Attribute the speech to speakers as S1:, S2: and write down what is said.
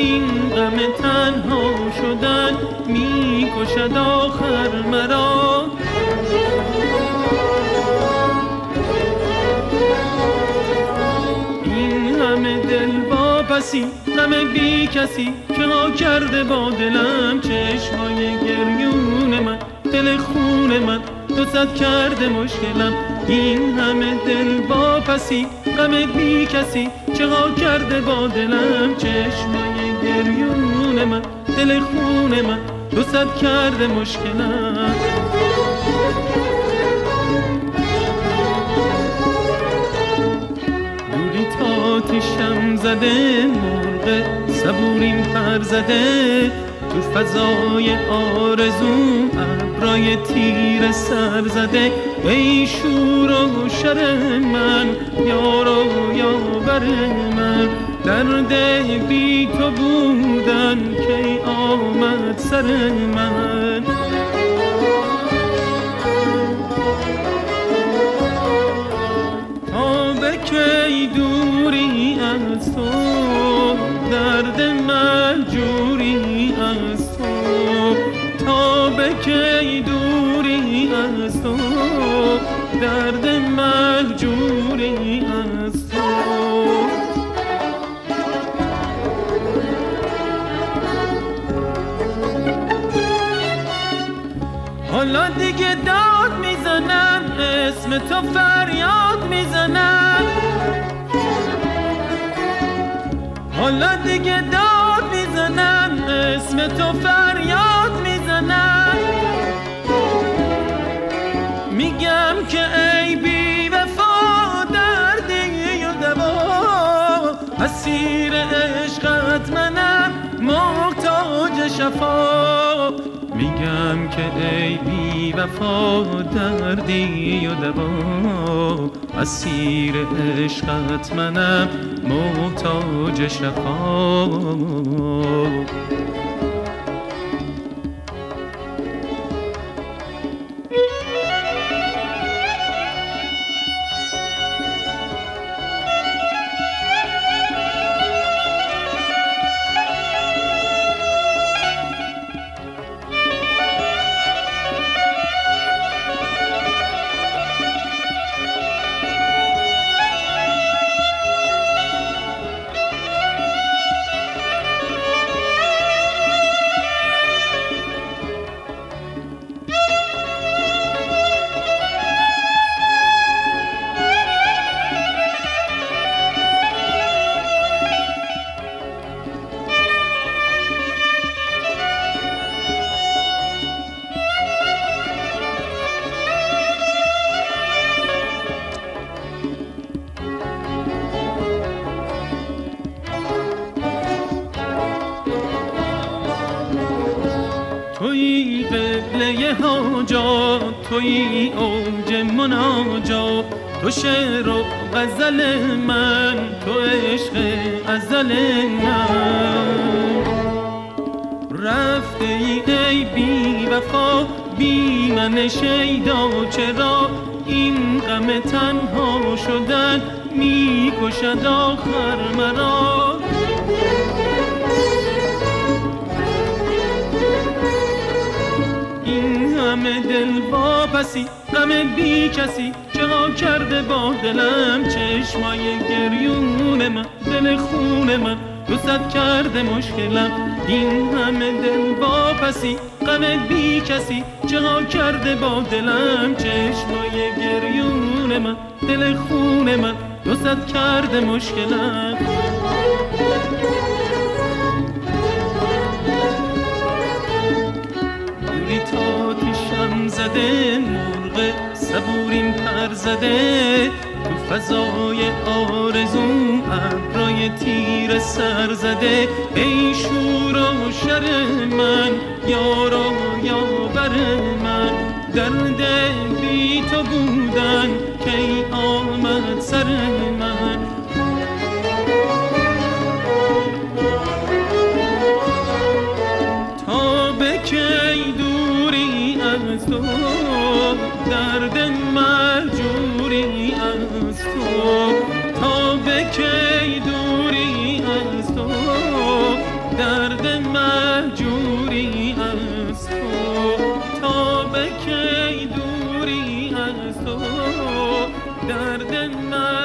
S1: این غم تنها شدن می کشد آخر مرا. این همه دل واپسی، غم بی کسی که ها کرده با دلم. چشمای گریون من، دل خون من، 200 کرده مشکلم. این همه دل واپسی، غم بی کسی چه ها کرده با دلم. چشمای گریون من، دل خون من، 200 کرده مشکلم. دوری تاتیشم زده، مرغ صبوریم پر زده. تو فضای آرزوم ابرای تیر سر زده. ای شور و شر من، یار و یاور من. درد بی تو بودن کی آمد سر من. تا به کی دوری از تو، درد مهجوری از تو. تا به کی دوری از تو، درد مهجوری از تو. حالا دیگه داد میزنم، اسم تو فریاد میزنم. حالا دیگه داد میزنم، اسم تو فریاد میزنم. میگم که ای بی وفا، دردی و دوا. اسیر عشقت منم، محتاج شفا. میگم که ای بی وفا، دردی و دوا. اسیر عشقت منم، محتاج شفا. تویی قبله حاجات، تویی اوج مناجات. تو شعر و غزل من، تو عشق ازل من. رفته ای بی وفا، بی من شیدا چرا. این غم تنها شدن می کشد آخر مرا. همه دل واپسی، غم بی کسی چه ها کرده با دلم. چشمای گریون من، دل خون من، 200 کرده مشکلم. این همه دل واپسی، غم بی کسی چه ها کرده با دلم. چشمای گریون من، دل خون من، 200 کرده مشکلم. تاتیشم زده، مرغ صبوریم پر زده. تو فضای آرزوم ابرای تیر سر زده. ای شور و شر من، یار و یاور من. درد بی تو بودن کی آمد سر من. تا به کی دوری از تو، درد مهجوری از تو. تا به کی دوری از تو، از تو درد من